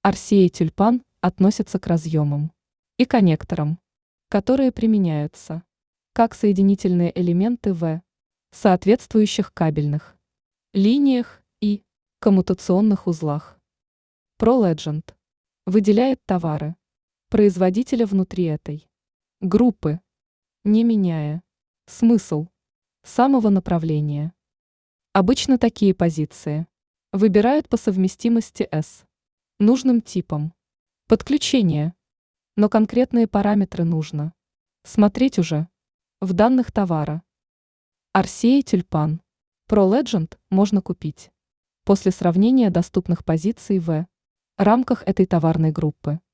RCA тюльпан относится к разъемам и коннекторам, которые применяются как соединительные элементы в соответствующих кабельных линиях и коммутационных узлах. ProLegend выделяет товары производителя внутри этой группы, не меняя смысл самого направления. Обычно такие позиции выбирают по совместимости с нужным типом подключения, но конкретные параметры нужно смотреть уже в данных товара. RCA тюльпан ProLegend можно купить после сравнения доступных позиций в рамках этой товарной группы.